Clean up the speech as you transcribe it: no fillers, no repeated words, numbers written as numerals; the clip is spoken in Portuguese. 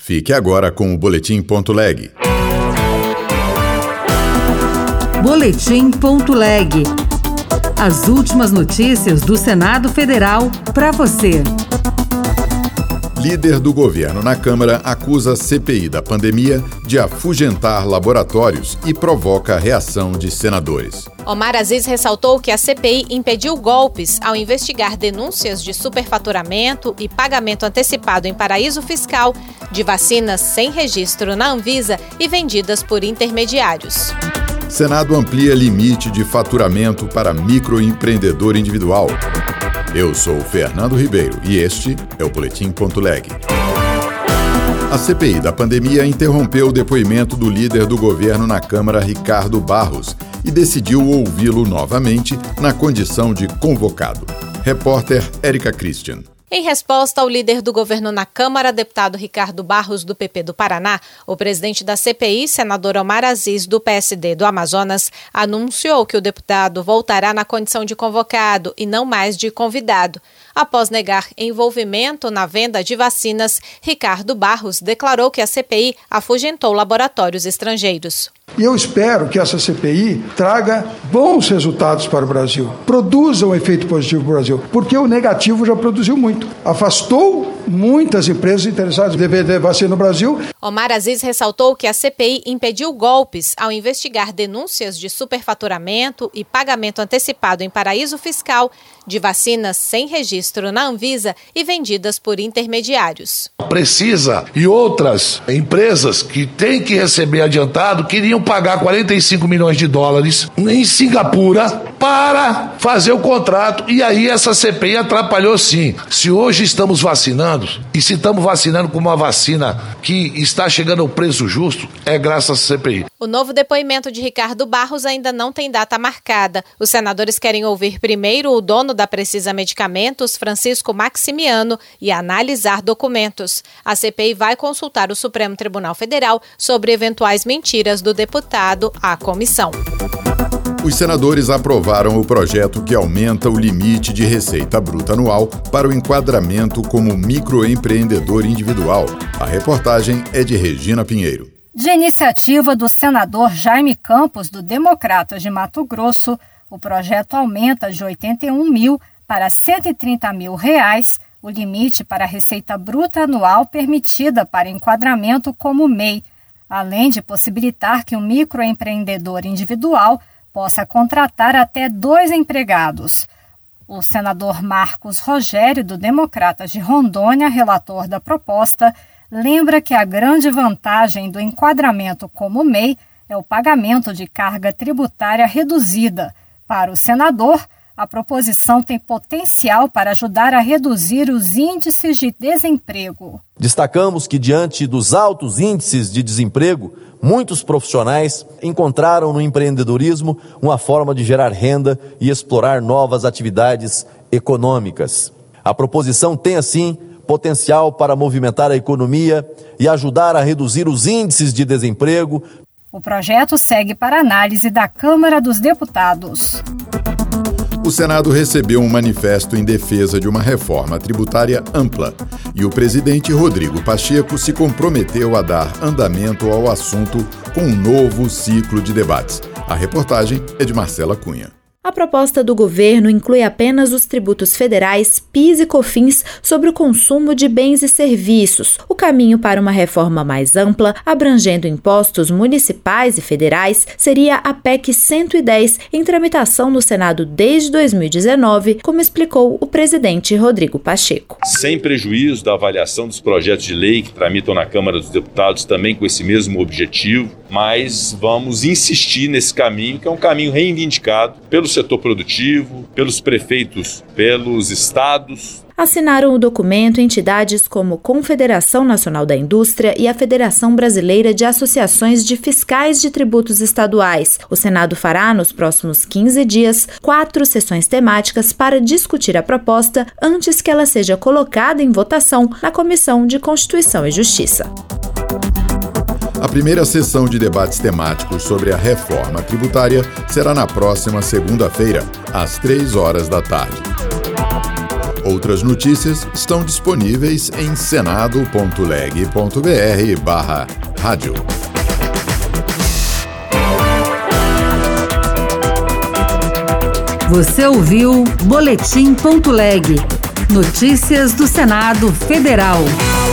Fique agora com o Boletim.leg. Boletim.leg. As últimas notícias do Senado Federal para você. Líder do governo na Câmara acusa a CPI da pandemia de afugentar laboratórios e provoca a reação de senadores. Omar Aziz ressaltou que a CPI impediu golpes ao investigar denúncias de superfaturamento e pagamento antecipado em paraíso fiscal de vacinas sem registro na Anvisa e vendidas por intermediários. Senado amplia limite de faturamento para microempreendedor individual. Eu sou Fernando Ribeiro e este é o Boletim.leg. A CPI da pandemia interrompeu o depoimento do líder do governo na Câmara, Ricardo Barros, e decidiu ouvi-lo novamente na condição de convocado. Repórter Érica Christian. Em resposta ao líder do governo na Câmara, deputado Ricardo Barros, do PP do Paraná, o presidente da CPI, senador Omar Aziz, do PSD do Amazonas, anunciou que o deputado voltará na condição de convocado e não mais de convidado. Após negar envolvimento na venda de vacinas, Ricardo Barros declarou que a CPI afugentou laboratórios estrangeiros. E eu espero que essa CPI traga bons resultados para o Brasil, produza um efeito positivo para o Brasil, porque o negativo já produziu muito. Afastou muitas empresas interessadas em vender vacina no Brasil. Omar Aziz ressaltou que a CPI impediu golpes ao investigar denúncias de superfaturamento e pagamento antecipado em paraíso fiscal de vacinas sem registro na Anvisa e vendidas por intermediários. Precisa e outras empresas que têm que receber adiantado queriam pagar 45 milhões de dólares em Singapura para fazer o contrato, e aí essa CPI atrapalhou sim. Se hoje estamos vacinando, e se estamos vacinando com uma vacina que está chegando ao preço justo, é graças à CPI. O novo depoimento de Ricardo Barros ainda não tem data marcada. Os senadores querem ouvir primeiro o dono da Precisa Medicamentos, Francisco Maximiano, e analisar documentos. A CPI vai consultar o Supremo Tribunal Federal sobre eventuais mentiras do deputado à comissão. Os senadores aprovaram o projeto que aumenta o limite de receita bruta anual para o enquadramento como microempreendedor individual. A reportagem é de Regina Pinheiro. De iniciativa do senador Jaime Campos, do Democratas de Mato Grosso, o projeto aumenta de R$81 mil para R$130 mil o limite para a receita bruta anual permitida para enquadramento como MEI, além de possibilitar que o microempreendedor individual possa contratar até 2 empregados. O senador Marcos Rogério, do Democratas de Rondônia, relator da proposta, lembra que a grande vantagem do enquadramento como MEI é o pagamento de carga tributária reduzida. Para o senador, a proposição tem potencial para ajudar a reduzir os índices de desemprego. Destacamos que, diante dos altos índices de desemprego, muitos profissionais encontraram no empreendedorismo uma forma de gerar renda e explorar novas atividades econômicas. A proposição tem, assim, potencial para movimentar a economia e ajudar a reduzir os índices de desemprego. O projeto segue para análise da Câmara dos Deputados. O Senado recebeu um manifesto em defesa de uma reforma tributária ampla e o presidente Rodrigo Pacheco se comprometeu a dar andamento ao assunto com um novo ciclo de debates. A reportagem é de Marcela Cunha. A proposta do governo inclui apenas os tributos federais, PIS e COFINS sobre o consumo de bens e serviços. O caminho para uma reforma mais ampla, abrangendo impostos municipais e federais, seria a PEC 110, em tramitação no Senado desde 2019, como explicou o presidente Rodrigo Pacheco. Sem prejuízo da avaliação dos projetos de lei que tramitam na Câmara dos Deputados, também com esse mesmo objetivo, mas vamos insistir nesse caminho, que é um caminho reivindicado pelo setor produtivo, pelos prefeitos, pelos estados. Assinaram o documento entidades como Confederação Nacional da Indústria e a Federação Brasileira de Associações de Fiscais de Tributos Estaduais. O Senado fará, nos próximos 15 dias, 4 sessões temáticas para discutir a proposta antes que ela seja colocada em votação na Comissão de Constituição e Justiça. A primeira sessão de debates temáticos sobre a reforma tributária será na próxima segunda-feira, às 3 horas da tarde. outras notícias estão disponíveis em senado.leg.br/rádio. Você ouviu Boletim.leg. Notícias do Senado Federal.